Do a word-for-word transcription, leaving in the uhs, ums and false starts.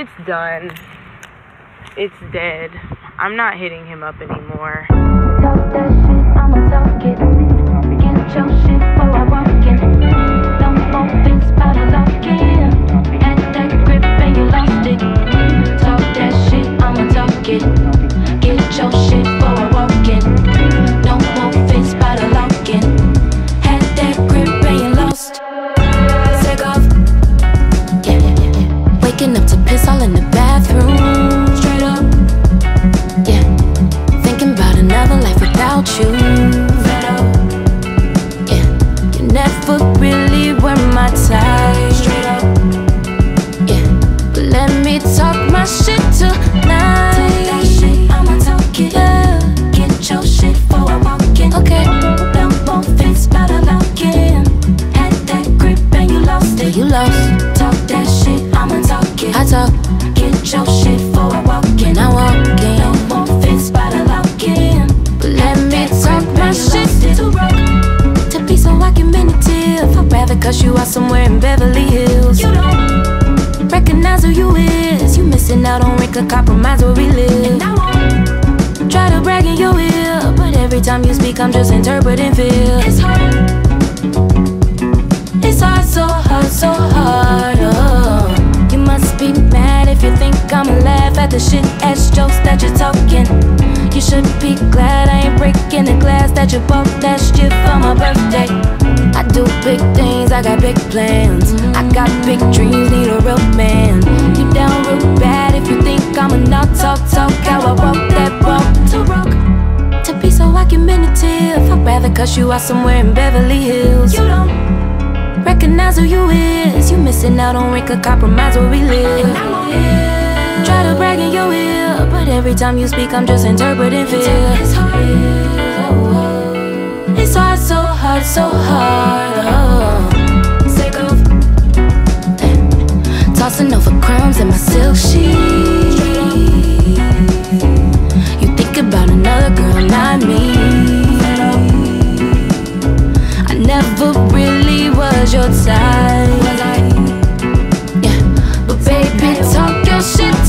it's done. It's dead. I'm not hitting him up anymore. Talk that shit, I'ma talk it. Get your shit before I walk in. No more fence by the lock in. Had that grip and you lost it. Talk that shit, I'ma talk it. Get your shit before I walk in. No more fence by the lock in. Had that grip and you lost. Take off. Yeah, yeah, yeah, yeah. Waking up to piss all in the bathroom. Straight up. Yeah. Thinking about another life without you. Fed up. Yeah. You never really were my type. Straight up. Yeah. But let me talk my shit tonight. Talk that shit, I'ma talk it. Yeah. Get your shit before I walk in. Okay. No more fence by the lock in. Had that grip and you lost it. You lost. Talk that shit, I'ma talk it. I talk. Get your shit before I walk in. I walk in. No more fence by the lock in. But let me talk my shit. Too broke to be so argumentative. I'd rather cuss you out somewhere in Beverly Hills. You don't recognize who you is. You missing out on Rick, a compromise where we live. And I won't try to brag in your ear, but every time you speak I'm just interpreting fear. It's hard. It's hard, so hard, so hard. Oh. You must be mad if you think I'ma laugh at the shit ass jokes that you're talking. You should be glad I ain't breaking the glass that you bought that shit for my birthday. I do big things, I got big plans. I got big dreams, need a real man. You down real bad if you think I'ma not talk, talk how I walk that walk. Too broke to be so argumentative. I'd rather cuss you out somewhere in Beverly Hills. You don't recognize who you is. You missing out on Rick, a compromise where we live. And I won't try to brag in your ear, but every time you speak I'm just interpreting fear. It's hard. It's hard, so hard, so hard. Oh. Sick of tossing over crumbs in my silk sheet. You think about another girl, not me. I never really was your type. Yeah, but baby, talk your shit.